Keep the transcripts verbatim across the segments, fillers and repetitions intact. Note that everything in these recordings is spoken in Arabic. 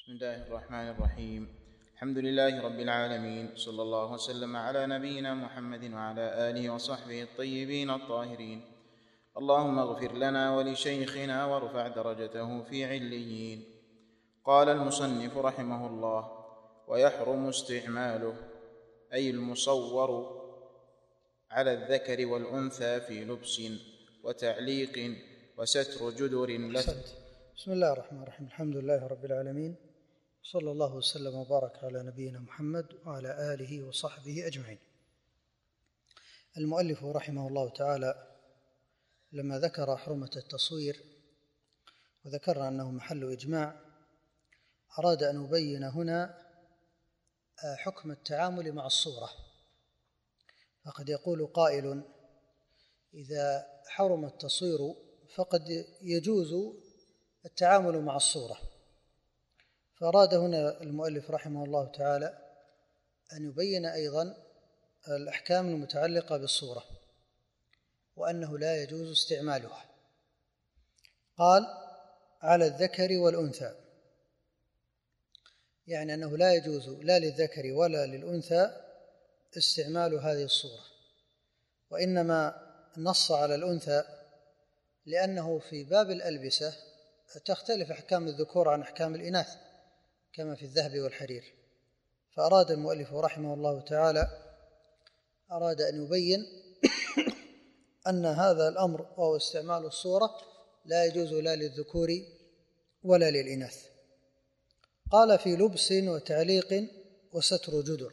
بسم الله الرحمن الرحيم. الحمد لله رب العالمين، صلى الله وسلم على نبينا محمد وعلى آله وصحبه الطيبين الطاهرين. اللهم اغفر لنا ولشيخنا وارفع درجته في عليين. قال المصنف رحمه الله: ويحرم استعماله، أي المصور على الذكر والأنثى في لبس وتعليق وستر جدر لفت. بسم الله الرحمن الرحيم. الحمد لله رب العالمين، صلى الله وسلم وبارك على نبينا محمد وعلى آله وصحبه أجمعين. المؤلف رحمه الله تعالى لما ذكر حرمة التصوير وذكر أنه محل إجماع، أراد أن يبين هنا حكم التعامل مع الصورة. فقد يقول قائل: إذا حرم التصوير فقد يجوز التعامل مع الصورة. فأراد هنا المؤلف رحمه الله تعالى أن يبين أيضا الأحكام المتعلقة بالصورة، وأنه لا يجوز استعمالها. قال: على الذكر والأنثى، يعني أنه لا يجوز لا للذكر ولا للأنثى استعمال هذه الصورة، وإنما نص على الأنثى لأنه في باب الألبسة تختلف أحكام الذكور عن أحكام الإناث كما في الذهب والحرير. فأراد المؤلف رحمه الله تعالى أراد أن يبين أن هذا الأمر وهو استعمال الصورة لا يجوز لا للذكور ولا للإناث. قال: في لبس وتعليق وستر جدر.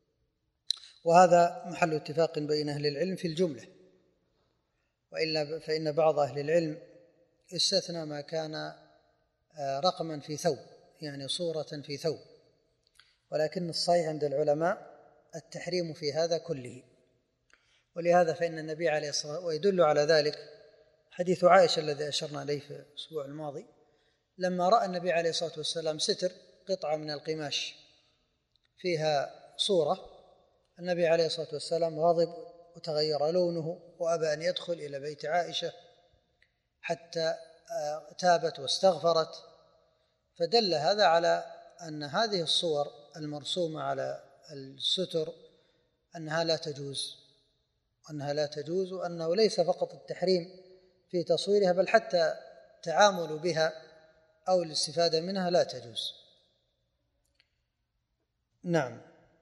وهذا محل اتفاق بين أهل العلم في الجملة، وإلا فإن بعض أهل العلم استثنى ما كان رقما في ثوب، يعني صورة في ثوب، ولكن الصحيح عند العلماء التحريم في هذا كله. ولهذا فإن النبي عليه الصلاة والسلام، ويدل على ذلك حديث عائشة الذي أشرنا إليه في الأسبوع الماضي، لما رأى النبي عليه الصلاة والسلام ستر قطعة من القماش فيها صورة، النبي عليه الصلاة والسلام غضب وتغير لونه وأبى أن يدخل إلى بيت عائشة حتى تابت واستغفرت. فدل هذا على أن هذه الصور المرسومة على الستر أنها لا تجوز أنها لا تجوز وأنه ليس فقط التحريم في تصويرها، بل حتى التعامل بها أو الاستفادة منها لا تجوز. نعم.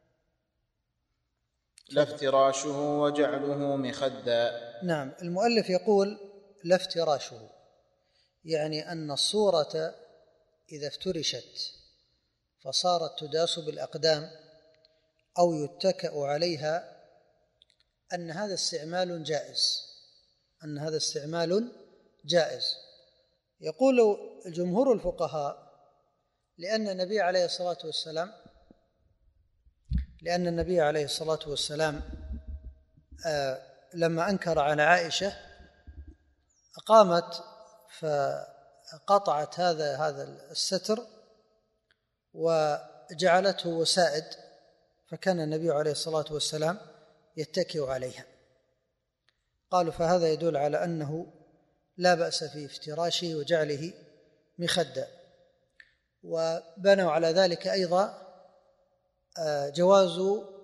لا افتراشه وجعله مخدا. نعم، المؤلف يقول: لا افتراشه، يعني أن الصورة إذا افترشت فصارت تداس بالأقدام أو يتكأ عليها أن هذا استعمال جائز أن هذا استعمال جائز. يقول الجمهور الفقهاء: لأن النبي عليه الصلاة والسلام لأن النبي عليه الصلاة والسلام آه لما أنكر على عائشة قامت فقطعت هذا هذا الستر وجعلته وسائد، فكان النبي عليه الصلاة والسلام يتكئ عليها. قالوا: فهذا يدل على أنه لا بأس في افتراشه وجعله مخدا. وبنوا على ذلك أيضا جواز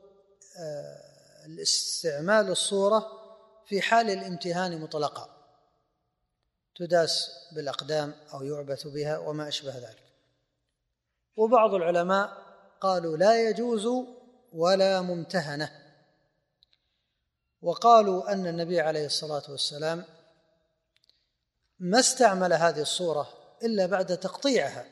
الاستعمال الصورة في حال الامتهان مطلقا، تداس بالأقدام أو يعبث بها وما أشبه ذلك. وبعض العلماء قالوا: لا يجوز ولا ممتهنة، وقالوا أن النبي عليه الصلاة والسلام ما استعمل هذه الصورة إلا بعد تقطيعها.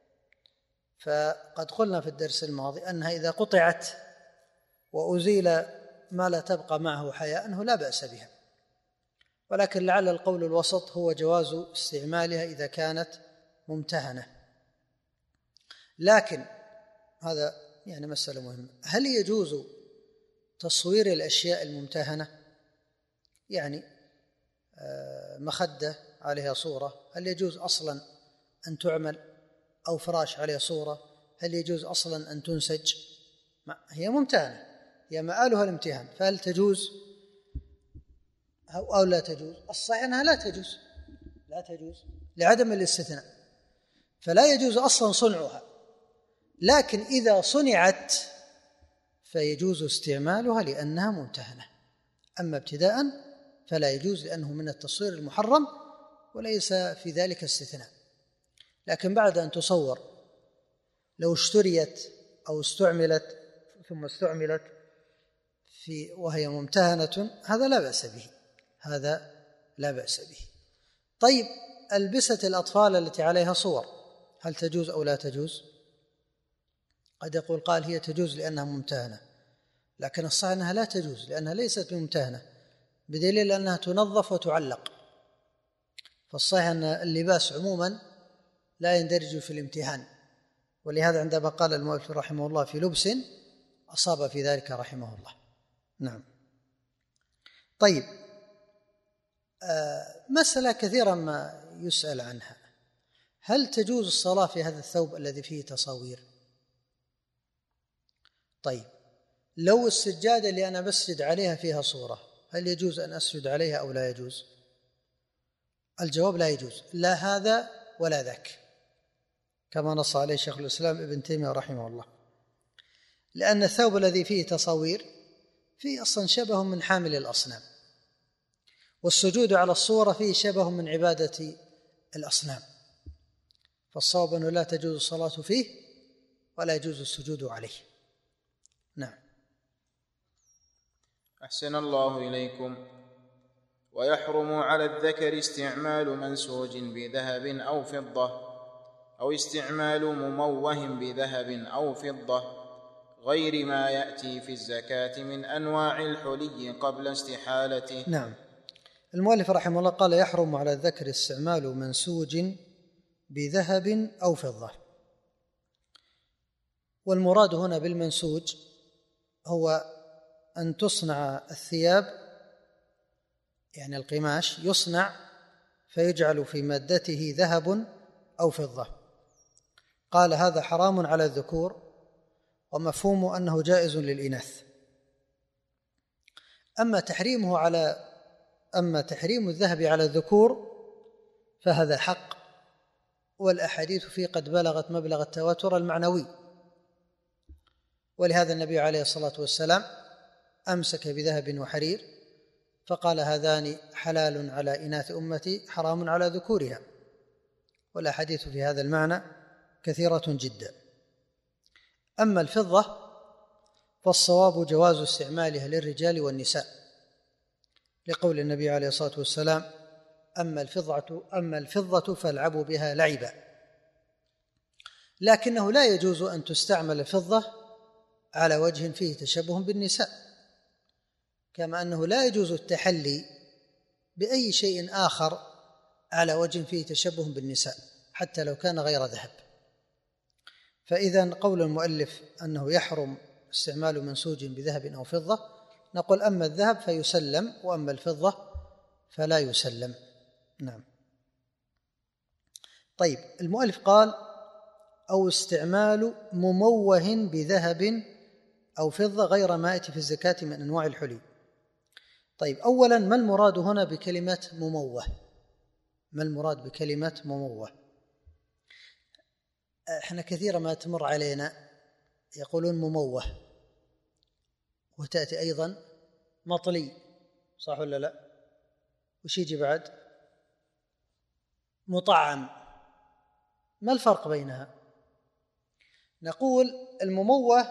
فقد قلنا في الدرس الماضي أنها إذا قطعت وأزيل ما لا تبقى معه حياء أنه لا بأس بها، ولكن لعل القول الوسط هو جواز استعمالها إذا كانت ممتهنة. لكن هذا يعني مسألة مهمة: هل يجوز تصوير الأشياء الممتهنة؟ يعني مخدة عليها صورة، هل يجوز أصلا أن تعمل؟ أو فراش عليه صورة، هل يجوز أصلا أن تنسج؟ هي ممتهنة، هي مآلها الامتهان، فهل تجوز أو لا تجوز؟ الصحيح أنها لا تجوز لا تجوز لعدم الاستثناء، فلا يجوز أصلا صنعها لكن إذا صنعت فيجوز استعمالها لأنها ممتهنة، أما ابتداء فلا يجوز لأنه من التصوير المحرم وليس في ذلك استثناء. لكن بعد أن تصور لو اشتريت أو استعملت ثم استعملت في وهي ممتهنة هذا لا بأس به، هذا لا بأس به. طيب ألبسة الأطفال التي عليها صور هل تجوز أو لا تجوز؟ قد يقول قال هي تجوز لأنها ممتهنة، لكن الصحيح أنها لا تجوز لأنها ليست ممتهنة، بدليل أنها تنظف وتعلق. فالصحيح أن اللباس عموما لا يندرج في الامتهان، ولهذا عندما قال المؤلف رحمه الله في لبس أصاب في ذلك رحمه الله. نعم. طيب آه مسألة كثيرا ما يسأل عنها، هل تجوز الصلاة في هذا الثوب الذي فيه تصاوير؟ طيب لو السجادة اللي أنا بسجد عليها فيها صورة هل يجوز أن أسجد عليها أو لا يجوز؟ الجواب لا يجوز، لا هذا ولا ذاك، كما نص عليه شيخ الإسلام ابن تيمية رحمه الله، لأن الثوب الذي فيه تصاوير فيه أصلا شبه من حامل الأصنام، والسجود على الصورة فيه شبه من عبادة الأصنام، فالصواب أنه لا تجوز الصلاة فيه ولا يجوز السجود عليه. نعم. أحسن الله إليكم. ويحرم على الذكر استعمال منسوج بذهب أو فضة، أو استعمال مموه بذهب أو فضة، غير ما يأتي في الزكاة من أنواع الحلي قبل استحالته. نعم. المؤلف رحمه الله قال يحرم على الذكر استعمال منسوج بذهب أو فضة، والمراد هنا بالمنسوج هو أن تصنع الثياب، يعني القماش يصنع فيجعل في مادته ذهب أو فضة. قال هذا حرام على الذكور، ومفهوم أنه جائز للإناث. أما تحريمه على أما تحريم الذهب على الذكور فهذا حق، والأحاديث فيه قد بلغت مبلغ التواتر المعنوي، ولهذا النبي عليه الصلاة والسلام أمسك بذهب وحرير فقال هذان حلال على إناث أمتي حرام على ذكورها، والأحاديث في هذا المعنى كثيرة جدا. أما الفضة فالصواب جواز استعمالها للرجال والنساء، لقول النبي عليه الصلاة والسلام أما الفضة أما الفضة فالعبوا بها لعبا، لكنه لا يجوز أن تستعمل الفضة على وجه فيه تشبه بالنساء، كما أنه لا يجوز التحلي بأي شيء آخر على وجه فيه تشبه بالنساء حتى لو كان غير ذهب. فإذا قول المؤلف أنه يحرم استعمال منسوج بذهب أو فضة، نقول أما الذهب فيسلم، وأما الفضة فلا يسلم. نعم. طيب المؤلف قال أو استعمال مموه بذهب أو فضة غير ما يأتي في الزكاة من أنواع الحلي. طيب أولا ما المراد هنا بكلمة مموه؟ ما المراد بكلمة مموه؟ احنا كثيرا ما تمر علينا يقولون مموه، وتأتي أيضا مطلي، صح ولا لا؟ وش يجي بعد؟ مطعم. ما الفرق بينها؟ نقول المموه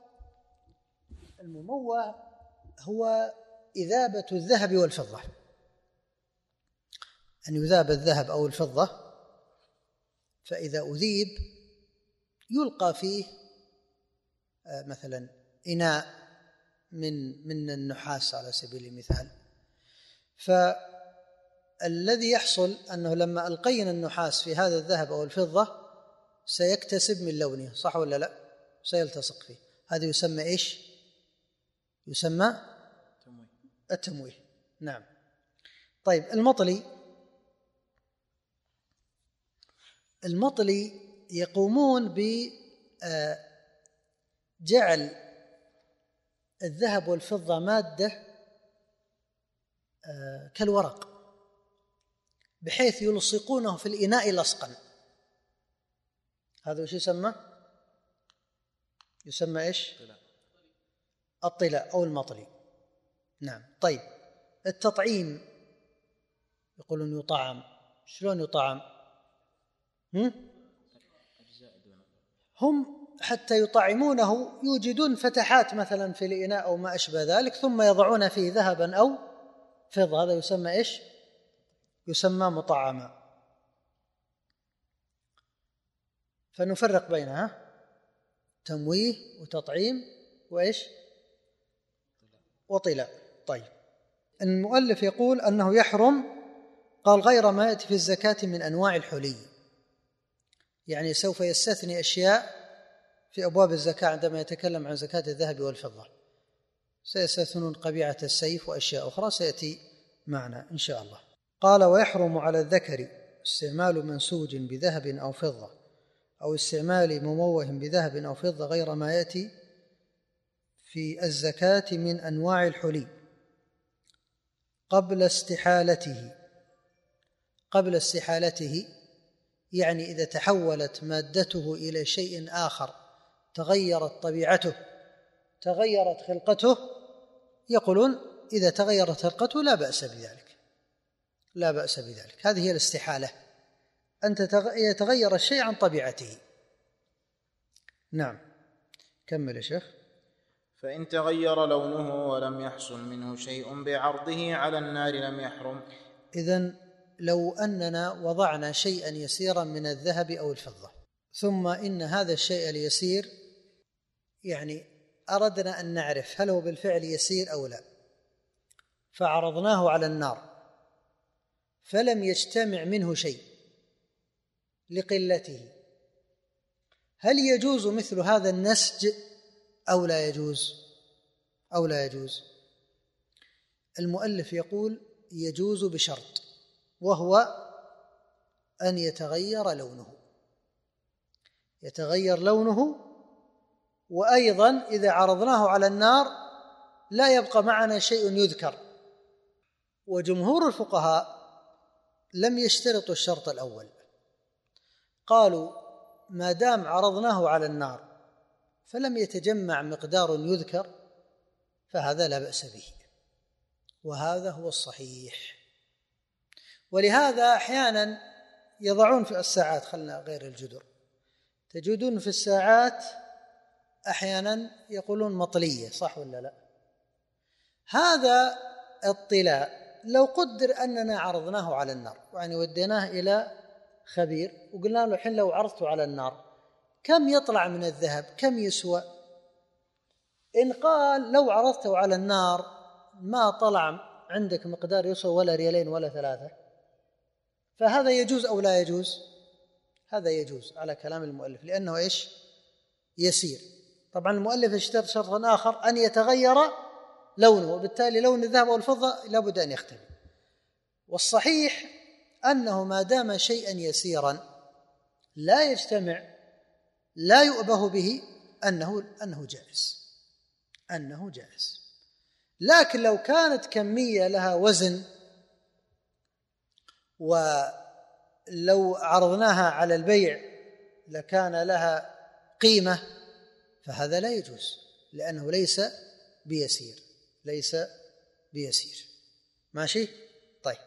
المموه هو إذابة الذهب والفضة، أن يذاب الذهب أو الفضة، فإذا أذيب يلقى فيه مثلا إناء من من النحاس على سبيل المثال، فالذي يحصل أنه لما ألقينا النحاس في هذا الذهب أو الفضة سيكتسب من لونه، صح ولا لا؟ سيلتصق فيه، هذا يسمى إيش؟ يسمى التمويه. نعم. طيب المطلي المطلي يقومون بجعل الذهب والفضة مادة كالورق، بحيث يلصقونه في الإناء لصقا. هذا وش يسمى؟ يسمى إيش؟ الطلاء أو المطلي. نعم. طيب التطعيم يقولون يطعم، شلون يطعم؟ هم؟ هم حتى يطعمونه يوجدون فتحات مثلا في الإناء أو ما أشبه ذلك، ثم يضعون فيه ذهبا أو فضة، هذا يسمى إيش؟ يسمى مطعما. فنفرق بينها تمويه وتطعيم وإيش؟ وطلاء. طيب المؤلف يقول أنه يحرم، قال غير ما يأتي في الزكاة من أنواع الحلي، يعني سوف يستثني أشياء في أبواب الزكاة عندما يتكلم عن زكاة الذهب والفضة، سيستثنون قبيعة السيف وأشياء أخرى سيأتي معنا إن شاء الله. قال ويحرم على الذكر استعمال منسوج بذهب أو فضة أو استعمال مموه بذهب أو فضة غير ما يأتي في الزكاة من أنواع الحلي قبل استحالته. قبل استحالته يعني إذا تحولت مادته إلى شيء آخر، تغيرت طبيعته، تغيرت خلقته، يقولون إذا تغيرت خلقته لا بأس بذلك، لا بأس بذلك. هذه هي الاستحالة، أن يتغير الشيء عن طبيعته. نعم كمل يا شيخ. فإن تغير لونه ولم يحصل منه شيء بعرضه على النار لم يحرم. إذن لو أننا وضعنا شيئا يسيرا من الذهب أو الفضة، ثم إن هذا الشيء اليسير يعني أردنا أن نعرف هل هو بالفعل يسير أو لا، فعرضناه على النار فلم يجتمع منه شيء لقلته، هل يجوز مثل هذا النسج أو لا يجوز؟ أو لا يجوز؟ المؤلف يقول يجوز بشرط، وهو أن يتغير لونه، يتغير لونه، وأيضا إذا عرضناه على النار لا يبقى معنا شيء يذكر. وجمهور الفقهاء لم يشترطوا الشرط الأول، قالوا ما دام عرضناه على النار فلم يتجمع مقدار يذكر فهذا لا بأس به، وهذا هو الصحيح. ولهذا أحيانا يضعون في الساعات، خلنا غير الجدر، تجدون في الساعات أحيانا يقولون مطلية، صح ولا لا؟ هذا الطلاء لو قدر أننا عرضناه على النار، يعني وديناه إلى خبير وقلنا له الحين لو عرضته على النار كم يطلع من الذهب، كم يسوى؟ إن قال لو عرضته على النار ما طلع عندك مقدار يسوى ولا ريالين ولا ثلاثة، فهذا يجوز أو لا يجوز؟ هذا يجوز على كلام المؤلف، لأنه إيش؟ يسير. طبعا المؤلف اشترط شرطا آخر أن يتغير لونه، وبالتالي لون الذهب والفضة لابد أن يختلف. والصحيح أنه ما دام شيئا يسيرا لا يجتمع، لا يؤبه به، أنه أنه جائز، أنه جائز. لكن لو كانت كمية لها وزن ولو عرضناها على البيع لكان لها قيمة فهذا لا يجوز، لأنه ليس بيسير، ليس بيسير. ماشي؟ طيب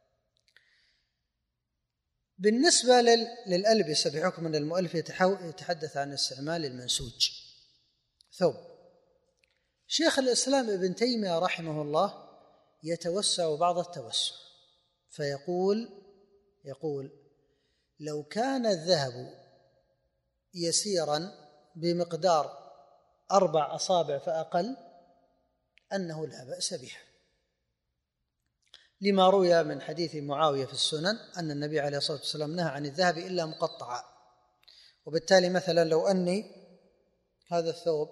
بالنسبة للألبسة بحكم أن المؤلف يتحدث عن استعمال المنسوج ثوب، شيخ الإسلام ابن تيمية رحمه الله يتوسع بعض التوسع، فيقول يقول لو كان الذهب يسيرا بمقدار أربع أصابع فأقل أنه لا بأس بها، لما روي من حديث معاوية في السنن أن النبي عليه الصلاة والسلام نهى عن الذهب إلا مقطعا. وبالتالي مثلا لو أني هذا الثوب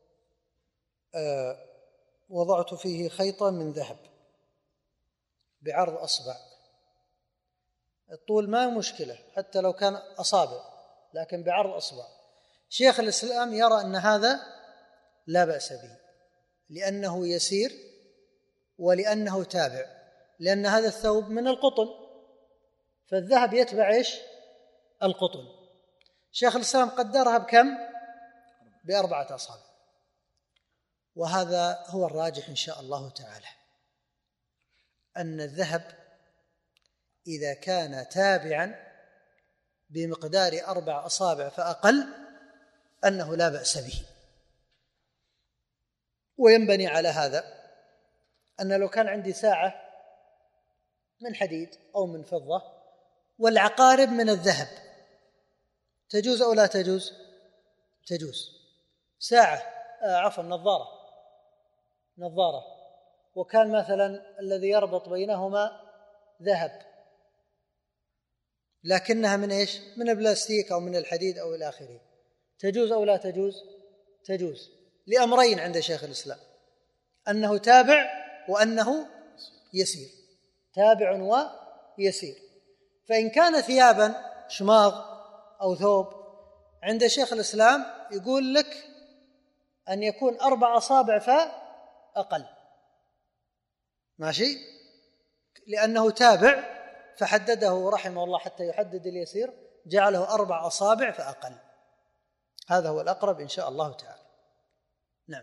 آه وضعت فيه خيطا من ذهب بعرض أصبع، الطول ما مشكلة حتى لو كان أصابع، لكن بعرض أصبع، شيخ الإسلام يرى أن هذا لا بأس به، لأنه يسير ولأنه تابع، لأن هذا الثوب من القطن، فالذهب يتبع إيش؟ القطن. شيخ الإسلام قدرها بكم؟ بأربعة أصابع، وهذا هو الراجح إن شاء الله تعالى، أن الذهب إذا كان تابعا بمقدار أربع أصابع فأقل أنه لا بأس به. وينبني على هذا أن لو كان عندي ساعة من حديد أو من فضة والعقارب من الذهب تجوز أو لا تجوز؟ تجوز. ساعة آه عفوا نظارة نظارة وكان مثلا الذي يربط بينهما ذهب لكنها من إيش؟ من البلاستيك أو من الحديد أو إلى آخره، تجوز أو لا تجوز؟ تجوز، لأمرين عند شيخ الإسلام: أنه تابع وأنه يسير، تابع ويسير. فإن كان ثيابا شماغ أو ثوب عند شيخ الإسلام يقول لك أن يكون أربع أصابع فأقل، ماشي، لأنه تابع فحدده رحمه الله حتى يحدد اليسير، جعله أربع أصابع فأقل. هذا هو الأقرب إن شاء الله تعالى. نعم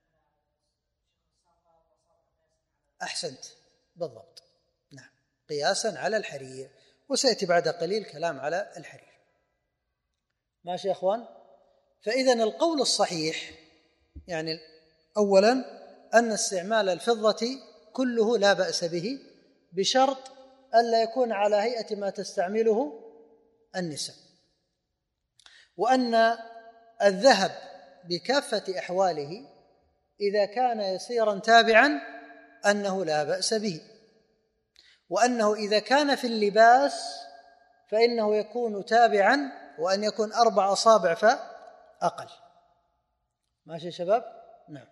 أحسنت بالضبط، نعم قياسا على الحرير، وسيأتي بعد قليل كلام على الحرير. ماشي يا أخوان؟ فإذن القول الصحيح يعني أولا أن استعمال الفضة كله لا بأس به، بشرط ألا يكون على هيئة ما تستعمله النساء، وأن الذهب بكافة أحواله إذا كان يسيرا تابعا أنه لا بأس به، وأنه إذا كان في اللباس فإنه يكون تابعا، وأن يكون أربع أصابع فأقل. ماشي يا شباب؟ نعم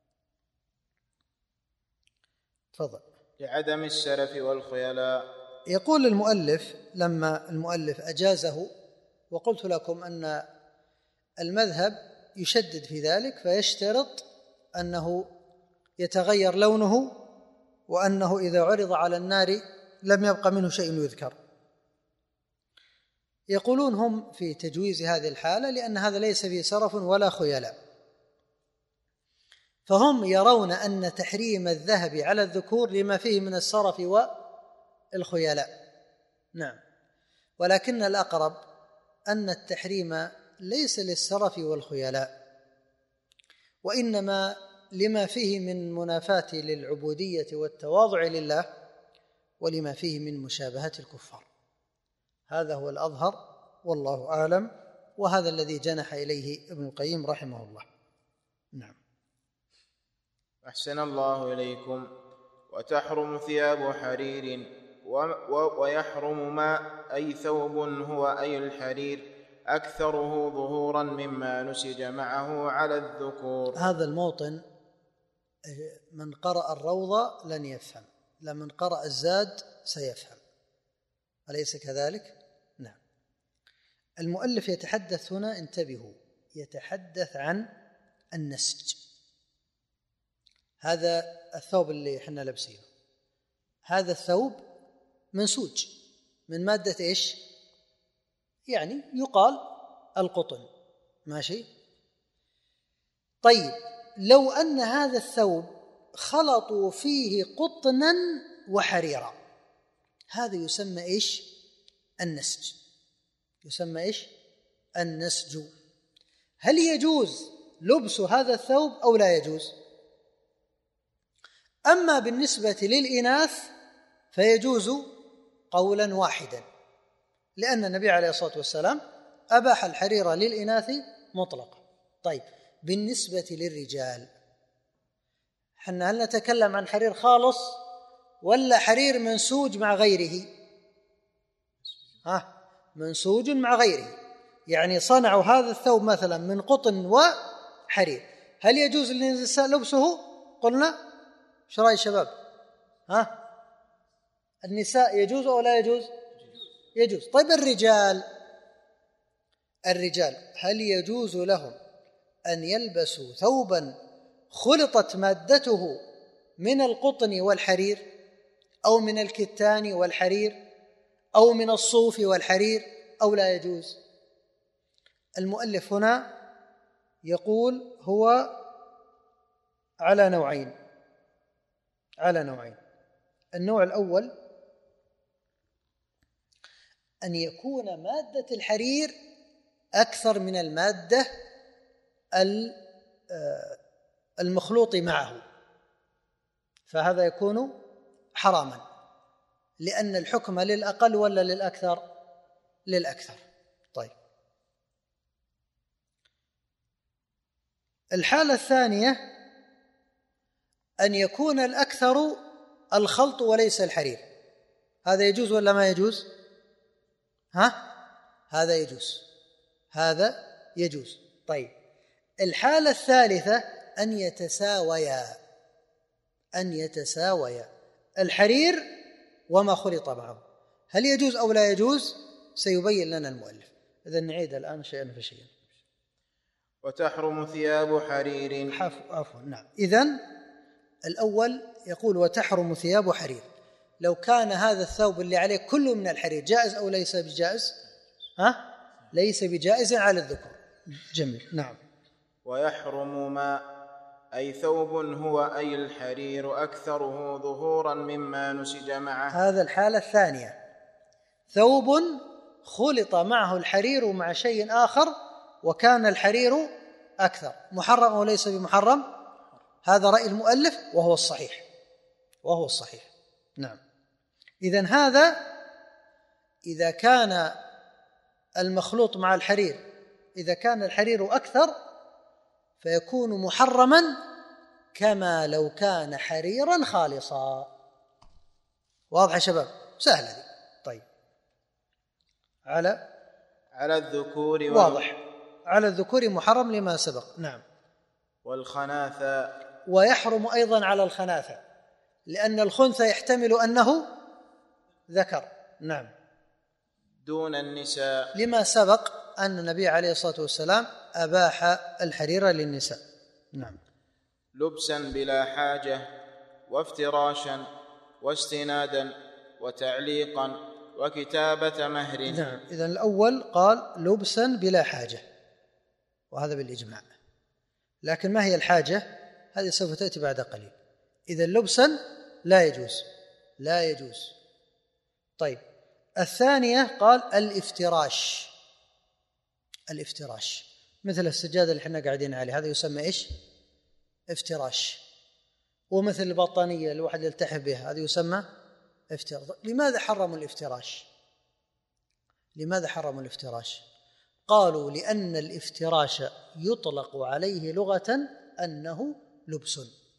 تفضل. لعدم السرف والخيلاء. يقول المؤلف لما المؤلف أجازه، وقلت لكم أن المذهب يشدد في ذلك فيشترط أنه يتغير لونه، وأنه إذا عرض على النار لم يبق منه شيء يذكر. يقولون هم في تجويز هذه الحالة لأن هذا ليس فيه سرف ولا خيلاء، فهم يرون أن تحريم الذهب على الذكور لما فيه من السرف والخيلاء. نعم، ولكن الأقرب أن التحريم ليس للسرف والخيلاء، وإنما لما فيه من منافاة للعبودية والتواضع لله، ولما فيه من مشابهة الكفار. هذا هو الأظهر والله أعلم، وهذا الذي جنح إليه ابن القيم رحمه الله. نعم. أحسن الله إليكم. وتحرم ثياب حرير ويحرم ما أي ثوب هو أي الحرير أكثره ظهورا مما نسج معه على الذكور. هذا الموطن من قرأ الروضة لن يفهم، لمن قرأ الزاد سيفهم، أليس كذلك؟ نعم. المؤلف يتحدث هنا، انتبهوا، يتحدث عن النسج. هذا الثوب اللي احنا لابسينه، هذا الثوب منسوج من مادة ايش؟ يعني يقال القطن، ماشي؟ طيب لو أن هذا الثوب خلطوا فيه قطنا وحريرا، هذا يسمى ايش؟ النسج. يسمى ايش؟ النسج. هل يجوز لبس هذا الثوب أو لا يجوز؟ أما بالنسبة للإناث فيجوز قولا واحدا، لأن النبي عليه الصلاة والسلام أباح الحرير للإناث مطلقا. طيب بالنسبة للرجال، حنا هل نتكلم عن حرير خالص ولا حرير منسوج مع غيره؟ ها، منسوج مع غيره، يعني صنعوا هذا الثوب مثلا من قطن وحرير، هل يجوز للنساء لبسه؟ قلنا ايش راي الشباب؟ ها، النساء يجوز او لا يجوز؟ يجوز. طيب الرجال، الرجال هل يجوز لهم أن يلبسوا ثوبا خلطت مادته من القطن والحرير، أو من الكتان والحرير، أو من الصوف والحرير، أو لا يجوز؟ المؤلف هنا يقول هو على نوعين على نوعين النوع الأول أن يكون مادة الحرير أكثر من المادة المخلوط معه، فهذا يكون حراما، لأن الحكم للأقل ولا للأكثر؟ للأكثر. طيب، الحالة الثانية أن يكون الأكثر الخلط وليس الحرير، هذا يجوز ولا ما يجوز؟ ها؟ هذا يجوز، هذا يجوز. طيب، الحالة الثالثة أن يتساويا أن يتساويا الحرير وما خلط معه، هل يجوز أو لا يجوز؟ سيبين لنا المؤلف. إذن نعيد الآن شيئا فشيئا. وتحرم ثياب حرير. عفوا نعم. إذن الأول يقول وتحرم ثياب حرير، لو كان هذا الثوب اللي عليه كله من الحرير جائز أو ليس بجائز؟ ها؟ ليس بجائز على الذكر. جميل. نعم. ويحرم ما أي ثوب هو أي الحرير أكثره ظهورا مما نسج معه. هذا الحالة الثانية، ثوب خلط معه الحرير مع شيء آخر وكان الحرير أكثر، محرم أو ليس بمحرم؟ هذا رأي المؤلف وهو الصحيح وهو الصحيح. نعم. إذن هذا إذا كان المخلوط مع الحرير، إذا كان الحرير أكثر فيكون محرما كما لو كان حريرا خالصا. واضح يا شباب؟ سهلة دي. طيب، على على الذكور وال... واضح، على الذكور محرم لما سبق. نعم. والخناثة، ويحرم أيضا على الخناثة، لأن الخنثى يحتمل أنه ذكر. نعم. دون النساء، لما سبق أن النبي عليه الصلاة والسلام أباح الحرير للنساء. نعم. لبسا بلا حاجة، وافتراشا، واستنادا، وتعليقا، وكتابة مهر. نعم. إذن الأول قال لبسا بلا حاجة، وهذا بالإجماع، لكن ما هي الحاجة؟ هذه سوف تأتي بعد قليل. إذن لبسا لا يجوز، لا يجوز. طيب، الثانية قال الافتراش، الافتراش مثل السجادة اللي احنا قاعدين عليه، هذا يسمى إيش؟ افتراش. ومثل البطانية الواحد يلتحف بها، هذا يسمى افتراش. لماذا حرموا الافتراش؟ لماذا حرموا الافتراش؟ قالوا لأن الافتراش يطلق عليه لغة أنه لبس،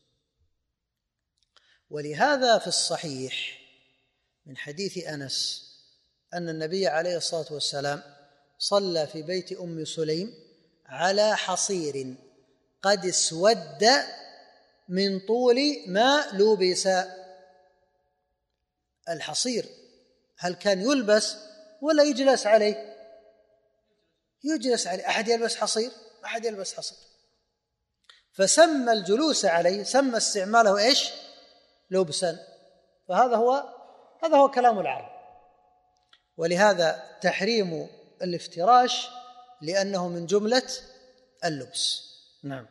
ولهذا في الصحيح من حديث أنس أن النبي عليه الصلاة والسلام صلى في بيت أم سليم على حصير قد اسود من طول ما لبس. الحصير هل كان يلبس ولا يجلس عليه؟ يجلس عليه. أحد يلبس حصير؟ أحد يلبس حصير. فسمى الجلوس عليه، سمى استعماله إيش؟ لبسا. فهذا هو هذا هو كلام العرب. ولهذا تحريم الافتراش لأنه من جملة اللبس. نعم.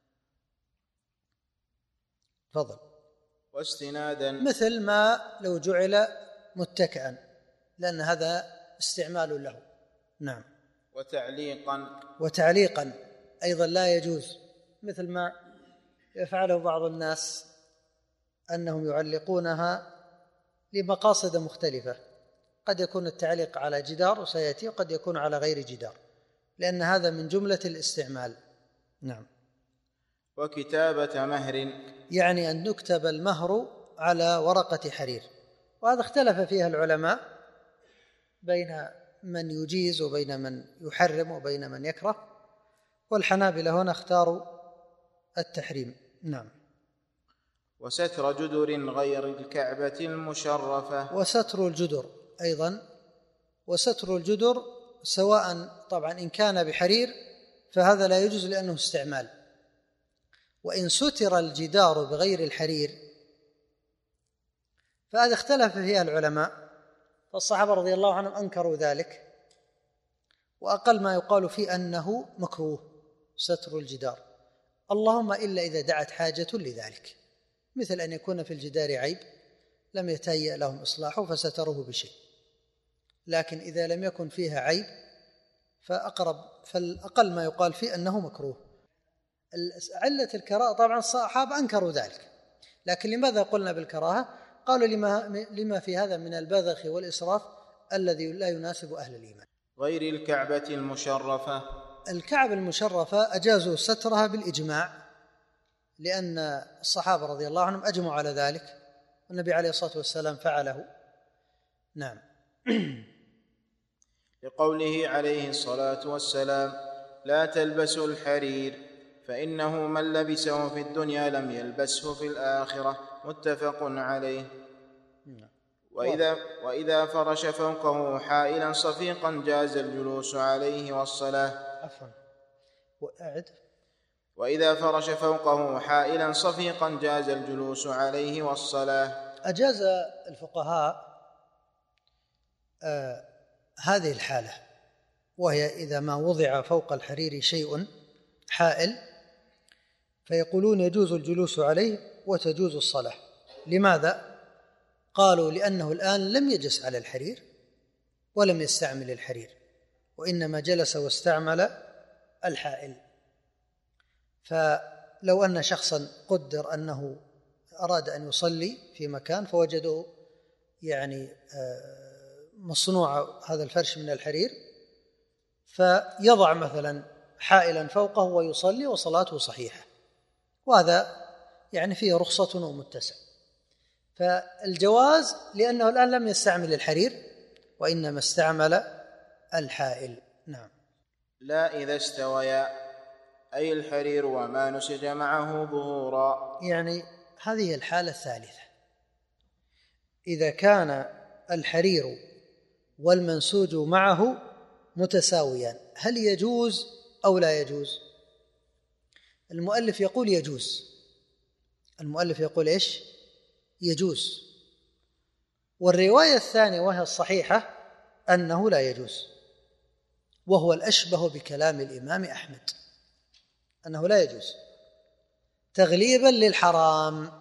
تفضل. واستنادا، مثل ما لو جعل متكئا، لأن هذا استعمال له. نعم. وتعليقا، وتعليقا أيضا لا يجوز، مثل ما يفعله بعض الناس أنهم يعلقونها لمقاصد مختلفة، قد يكون التعليق على جدار وسيأتي، وقد يكون على غير جدار، لأن هذا من جملة الاستعمال. نعم. وكتابة مهر، يعني أن نكتب المهر على ورقة حرير، وهذا اختلف فيها العلماء بين من يجيز وبين من يحرم وبين من يكره، والحنابلة هنا اختاروا التحريم. نعم. وستر جدر غير الكعبة المشرفة، وستر الجدر أيضا، وستر الجدر سواء طبعا إن كان بحرير فهذا لا يجوز لأنه استعمال، وإن ستر الجدار بغير الحرير فهذا اختلف فيها العلماء، فالصحابة رضي الله عنهم أنكروا ذلك، وأقل ما يقال فيه أنه مكروه ستر الجدار، اللهم إلا إذا دعت حاجة لذلك، مثل أن يكون في الجدار عيب لم يتهيأ لهم إصلاحه فستروه بشيء. لكن إذا لم يكن فيها عيب فأقرب فالأقل ما يقال فيه أنه مكروه. علة الكراهة طبعا الصحابة أنكروا ذلك، لكن لماذا قلنا بالكراهة؟ قالوا لما, لما في هذا من البذخ والإسراف الذي لا يناسب أهل الإيمان. غير الكعبة المشرفة. الكعبة المشرفة أجازوا سترها بالإجماع، لأن الصحابة رضي الله عنهم أجمعوا على ذلك، والنبي عليه الصلاة والسلام فعله. نعم. لقوله عليه الصلاة والسلام: لا تلبسوا الحرير فإنه من لبسه في الدنيا لم يلبسه في الآخرة، متفق عليه. وإذا, وإذا فرش فوقه حائلا صفيقا جاز الجلوس عليه والصلاة. عفوا وأعد. وإذا فرش فوقه حائلا صفيقا جاز الجلوس عليه والصلاة. أجاز الفقهاء آه هذه الحالة، وهي إذا ما وضع فوق الحرير شيء حائل، فيقولون يجوز الجلوس عليه وتجوز الصلاة. لماذا؟ قالوا لأنه الآن لم يجلس على الحرير ولم يستعمل الحرير، وإنما جلس واستعمل الحائل. فلو أن شخصا قدر أنه أراد أن يصلي في مكان فوجده يعني مصنوع هذا الفرش من الحرير، فيضع مثلا حائلا فوقه ويصلي وصلاته صحيحة، وهذا يعني فيه رخصة ومتسع. فالجواز لأنه الآن لم يستعمل الحرير وإنما استعمل الحائل. نعم. لا إذا استويا، أي الحرير وما نسج معه ظهورا. يعني هذه الحالة الثالثة، إذا كان الحرير والمنسوج معه متساويان هل يجوز أو لا يجوز؟ المؤلف يقول يجوز. المؤلف يقول إيش؟ يجوز. والرواية الثانية وهي الصحيحة أنه لا يجوز، وهو الأشبه بكلام الإمام أحمد أنه لا يجوز تغليبا للحرام.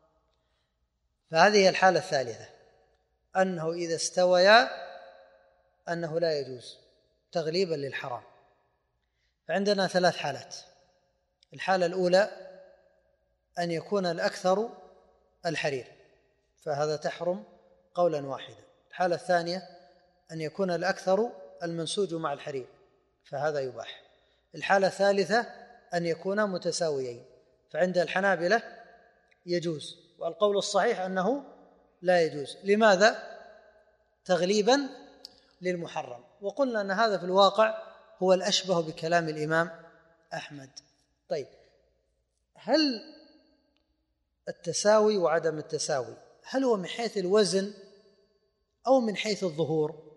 فهذه الحالة الثالثة، أنه إذا استويا أنه لا يجوز تغليبا للحرام. فعندنا ثلاث حالات. الحالة الأولى أن يكون الأكثر الحرير، فهذا تحرم قولا واحدا. الحالة الثانية أن يكون الأكثر المنسوج مع الحرير، فهذا يباح. الحالة الثالثة أن يكون متساويين، فعند الحنابلة يجوز، والقول الصحيح أنه لا يجوز. لماذا؟ تغليبا للمحرم. وقلنا أن هذا في الواقع هو الأشبه بكلام الإمام أحمد. طيب، هل التساوي وعدم التساوي هل هو من حيث الوزن أو من حيث الظهور؟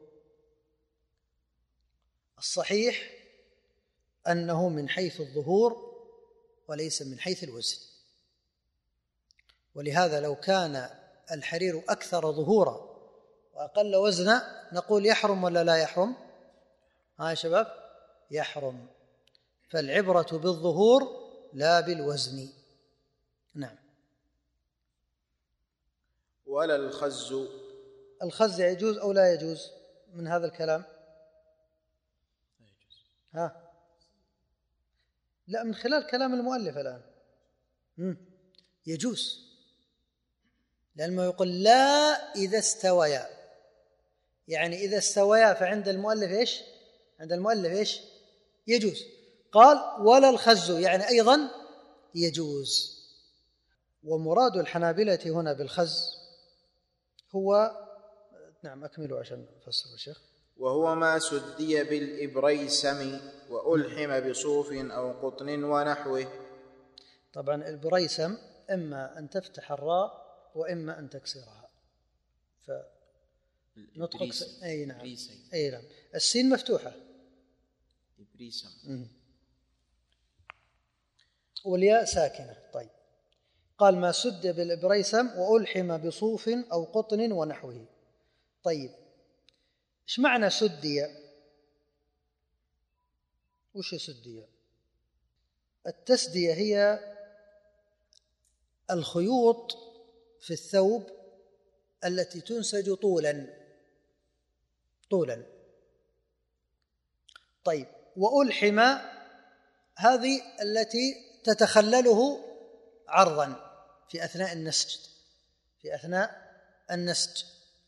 الصحيح أنه من حيث الظهور وليس من حيث الوزن. ولهذا لو كان الحرير أكثر ظهورا وأقل وزنا نقول يحرم ولا لا يحرم؟ ها يا شباب، يحرم. فالعبرة بالظهور لا بالوزن. نعم. ولا الخز. الخز يجوز أو لا يجوز من هذا الكلام؟ ها لا، من خلال كلام المؤلف الآن مم. يجوز، لأنه يقول لا إذا استويا، يعني إذا استويا فعند المؤلف إيش؟ عند المؤلف إيش؟ يجوز. قال ولا الخز، يعني أيضا يجوز. ومراد الحنابلة هنا بالخز هو، نعم أكملوا عشان نفسر الشيخ. وهو ما سدي بالإبريسم وألحم بصوف أو قطن ونحوه. طبعا البريسم إما أن تفتح الراء وإما أن تكسرها، فنطق س... أي نعم أي نعم السين مفتوحة إبريسم والياء ساكنة. طيب، قال ما سد بالإبريسم وألحم بصوف أو قطن ونحوه. طيب، إيش معنى سدي؟ وش سدي؟ التسدية هي الخيوط في الثوب التي تنسج طولا طولا طيب. وألحم هذه التي تتخلله عرضا في أثناء النسج في أثناء النسج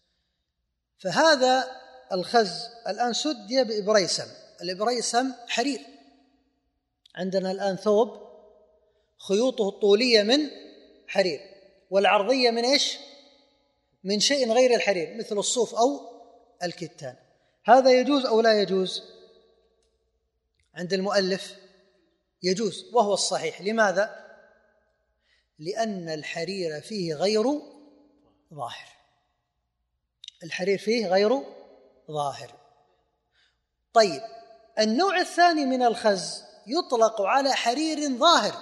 فهذا الخز الآن سدي بإبريسم. الإبريسم حرير. عندنا الآن ثوب خيوطه الطولية من حرير والعرضية من إيش؟ من شيء غير الحرير مثل الصوف أو الكتان. هذا يجوز أو لا يجوز؟ عند المؤلف يجوز وهو الصحيح. لماذا؟ لأن الحرير فيه غير ظاهر. الحرير فيه غير ظاهر. طيب النوع الثاني من الخز يطلق على حرير ظاهر،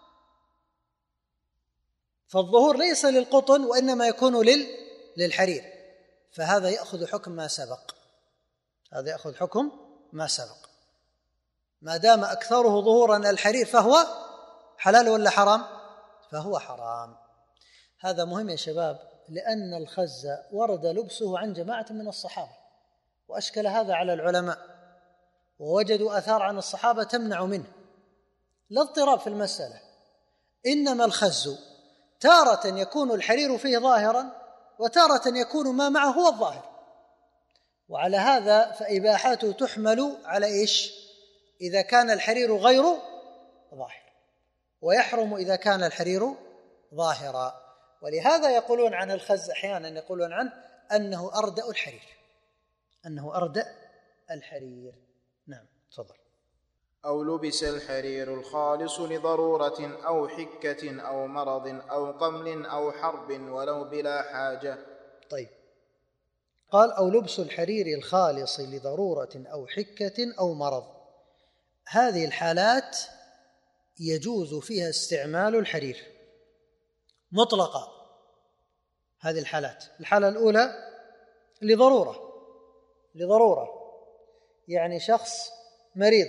فالظهور ليس للقطن وإنما يكون لل للحرير، فهذا يأخذ حكم ما سبق. هذا يأخذ حكم ما سبق. ما دام أكثره ظهورا الحرير فهو حلال ولا حرام؟ فهو حرام. هذا مهم يا شباب، لأن الخز ورد لبسه عن جماعة من الصحابة وأشكل هذا على العلماء، ووجدوا آثار عن الصحابة تمنع منه. لا اضطراب في المسألة، إنما الخز تارة يكون الحرير فيه ظاهرا وتارة يكون ما معه هو الظاهر، وعلى هذا فإباحته تحمل على إيش؟ إذا كان الحرير غير ظاهر، ويحرم إذا كان الحرير ظاهرا. ولهذا يقولون عن الخز أحيانا يقولون عنه أنه أردأ الحرير أنه أردأ الحرير. نعم تفضل. أو لبس الحرير الخالص لضرورة أو حكة أو مرض أو قمل أو حرب ولو بلا حاجة. طيب قال أو لبس الحرير الخالص لضرورة أو حكة أو مرض. هذه الحالات يجوز فيها استعمال الحرير مطلقا. هذه الحالات، الحالة الأولى لضرورة لضرورة يعني شخص مريض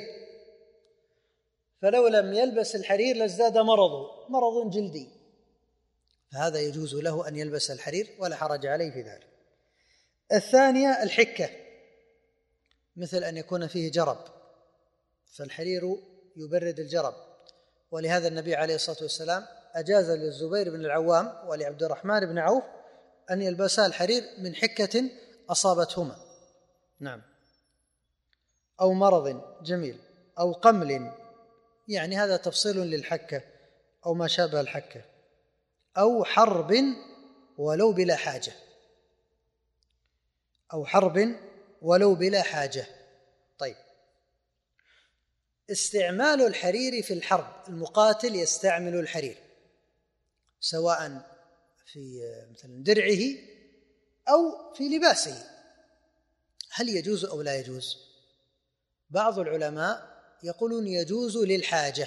فلو لم يلبس الحرير لازداد مرضه، مرض جلدي، فهذا يجوز له أن يلبس الحرير ولا حرج عليه في ذلك. الثانية الحكة، مثل أن يكون فيه جرب، فالحرير يبرد الجرب، ولهذا النبي عليه الصلاة والسلام أجاز للزبير بن العوام ولعبد الرحمن بن عوف أن يلبسا الحرير من حكة أصابتهما. نعم. أو مرض، جميل، أو قمل، يعني هذا تفصيل للحكة أو ما شابه الحكة، أو حرب ولو بلا حاجة أو حرب ولو بلا حاجة. طيب استعمال الحرير في الحرب، المقاتل يستعمل الحرير سواء في مثلا درعه أو في لباسه، هل يجوز أو لا يجوز؟ بعض العلماء يقولون يجوز للحاجة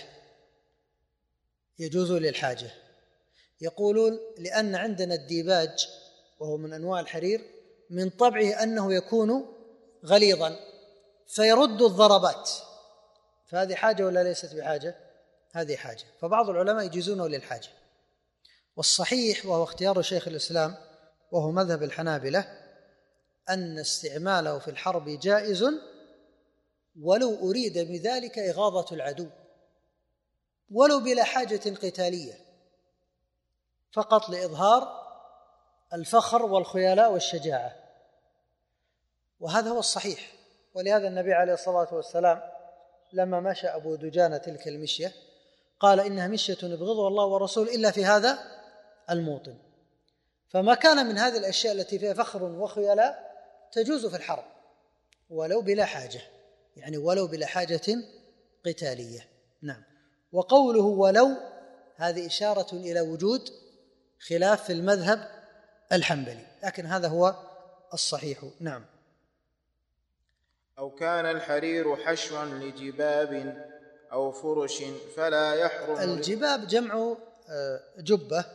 يجوز للحاجة يقولون لأن عندنا الديباج وهو من أنواع الحرير من طبعه أنه يكون غليظا فيرد الضربات، فهذه حاجة ولا ليست بحاجة؟ هذه حاجة، فبعض العلماء يجوزونه للحاجة. والصحيح وهو اختيار شيخ الإسلام وهو مذهب الحنابلة أن استعماله في الحرب جائز ولو أريد بذلك إغاظة العدو، ولو بلا حاجة قتالية، فقط لإظهار الفخر والخيلاء والشجاعة، وهذا هو الصحيح. ولهذا النبي عليه الصلاة والسلام لما مشى أبو دجانة تلك المشية قال إنها مشية يبغضها الله ورسوله إلا في هذا الموطن، فما كان من هذه الأشياء التي فيها فخر وخيلاء تجوز في الحرب ولو بلا حاجة، يعني ولو بلا حاجة قتالية. نعم. وقوله ولو هذه إشارة إلى وجود خلاف في المذهب الحنبلي، لكن هذا هو الصحيح. نعم. أو كان الحرير حشوا لجباب أو فرش فلا يحرم. الجباب جمع جبة،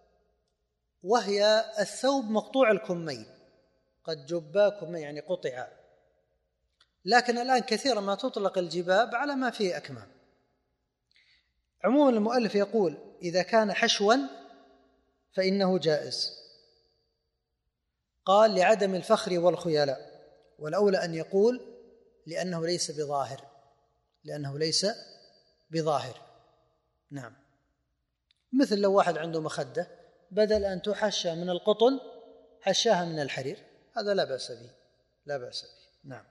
وهي الثوب مقطوع الكمين، قد جبا كمين يعني قطع، لكن الآن كثيرا ما تطلق الجباب على ما فيه أكمام. عموما المؤلف يقول إذا كان حشوا فإنه جائز، قال لعدم الفخر والخيلاء، والأولى أن يقول لأنه ليس بظاهر، لأنه ليس بظاهر. نعم، مثل لو واحد عنده مخدة بدل أن تحشى من القطن حشاها من الحرير، هذا لا بأس به، لا بأس به. نعم.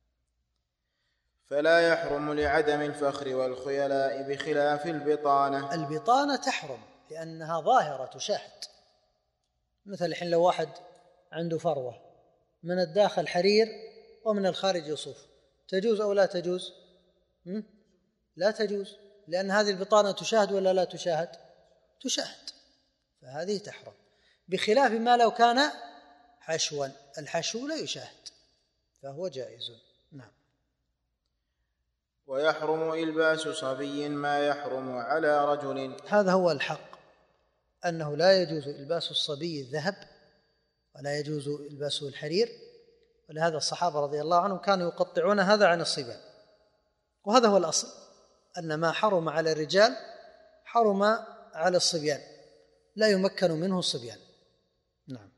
فلا يحرم لعدم الفخر والخيلاء بخلاف البطانة. البطانة تحرم لأنها ظاهرة تشاهد، مثل الحين لو واحد عنده فروة من الداخل حرير ومن الخارج صوف، تجوز أو لا تجوز؟ م? لا تجوز، لأن هذه البطانة تشاهد ولا لا تشاهد؟ تشاهد، فهذه تحرم، بخلاف ما لو كان حشوا، الحشو لا يشاهد فهو جائز. نعم. ويحرم إلباس صبي ما يحرم على رجل. هذا هو الحق، أنه لا يجوز إلباس الصبي الذهب ولا يجوز إلباسه الحرير، ولهذا الصحابة رضي الله عنهم كانوا يقطعون هذا عن الصبيان، وهذا هو الأصل، أن ما حرم على الرجال حرم على الصبيان، لا يمكن منه الصبيان. نعم.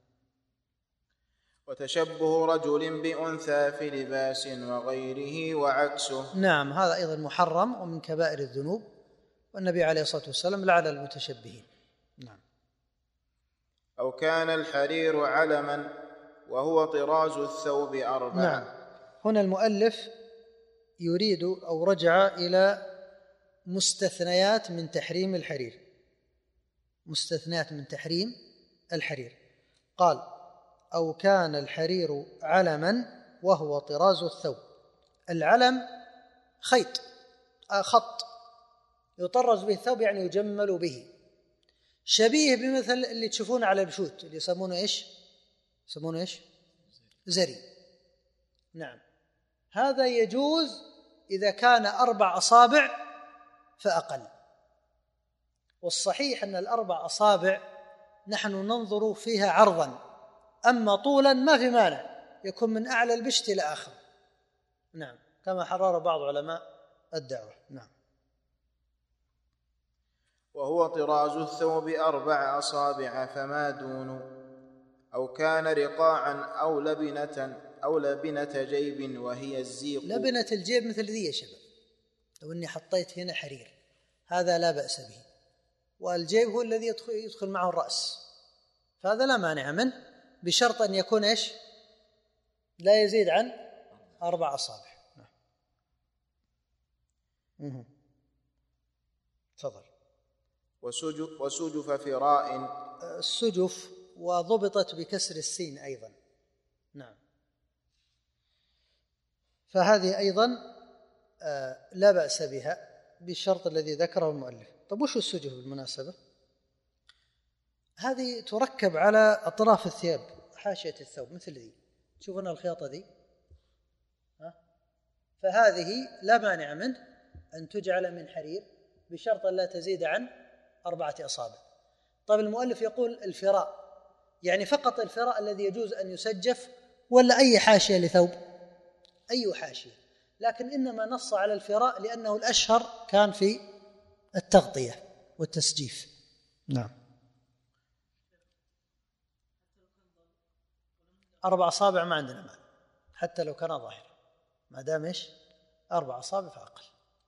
وتشبه رجل بأنثى في لباس وغيره وعكسه. نعم، هذا أيضا محرم ومن كبائر الذنوب، والنبي عليه الصلاة والسلام لعن المتشبهين. نعم. أو كان الحرير علما وهو طراز الثوب أربعة. نعم. هنا المؤلف يريد أو رجع إلى مستثنيات من تحريم الحرير، مستثنيات من تحريم الحرير. قال أو كان الحرير علما وهو طراز الثوب. العلم خيط، خط يطرز به الثوب، يعني يجمل به، شبيه بمثل اللي تشوفونه على البشوت اللي يسمونه إيش؟ يسمونه إيش؟ زري. نعم. هذا يجوز إذا كان أربع أصابع فأقل، والصحيح أن الأربع أصابع نحن ننظر فيها عرضا، أما طولا ما في مانع، يكون من أعلى البشت إلى آخر. نعم، كما حرر بعض علماء الدعوة. نعم. وهو طراز الثوب أربع أصابع فما دون. أو كان رقاعا أو لبنة أو لبنة جيب وهي الزيق. لبنة الجيب مثل ذي يا شباب، لو أني حطيت هنا حرير هذا لا بأس به، والجيب هو الذي يدخل, يدخل معه الرأس، فهذا لا مانع منه، بشرط أن يكون إيش؟ لا يزيد عن أربع أصابع. نعم. تفضل. وسجف, وسجف فراء. السجف وضبطت بكسر السين أيضا. نعم. فهذه أيضا لا بأس بها بالشرط الذي ذكره المؤلف. طب وش السجف بالمناسبة؟ هذه تركب على أطراف الثياب، حاشية الثوب، مثل ذي، تشوفون الخياطة ذي، ها؟ فهذه لا مانع منه أن تجعل من حرير بشرط لا تزيد عن أربعة أصابع. طيب المؤلف يقول الفراء، يعني فقط الفراء الذي يجوز أن يسجف، ولا أي حاشية لثوب؟ أي حاشية، لكن إنما نص على الفراء لأنه الأشهر كان في التغطية والتسجيف. نعم. أربع أصابع ما عندنا مال، حتى لو كان ظاهر، ما دام إيش؟ أربع أصابع فأقل.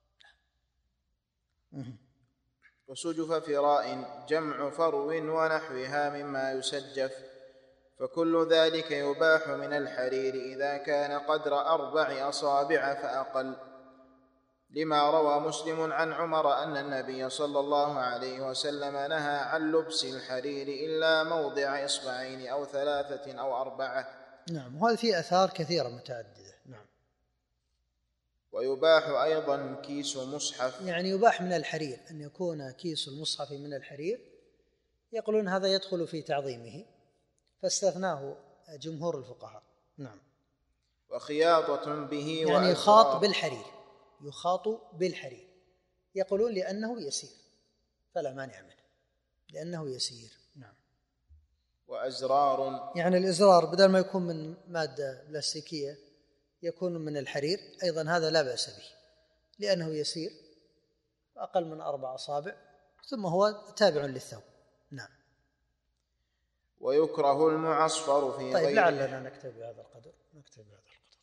وسجف فراء جمع فرو ونحوها مما يسجف، فكل ذلك يباح من الحرير إذا كان قدر أربع أصابع فأقل، لما روى مسلم عن عمر أن النبي صلى الله عليه وسلم نهى عن لبس الحرير إلا موضع إصبعين أو ثلاثة أو أربعة. نعم، وهذا فيه آثار كثيرة متعددة. نعم. ويباح أيضا كيس مصحف، يعني يباح من الحرير أن يكون كيس المصحف من الحرير، يقولون هذا يدخل في تعظيمه، فاستثناه جمهور الفقهاء. نعم. وخياطة به يعني يخاط بالحرير، يخاط بالحرير، يقولون لأنه يسير، فلا مانع منه لأنه يسير. نعم. وأزرار، يعني الإزرار بدل ما يكون من مادة بلاستيكية يكون من الحرير، أيضا هذا لا بأس به لأنه يسير أقل من أربع أصابع، ثم هو تابع للثوب. نعم. ويكره المعصفر في طيب غير. لعلنا نكتفي بهذا القدر نكتفي بهذا القدر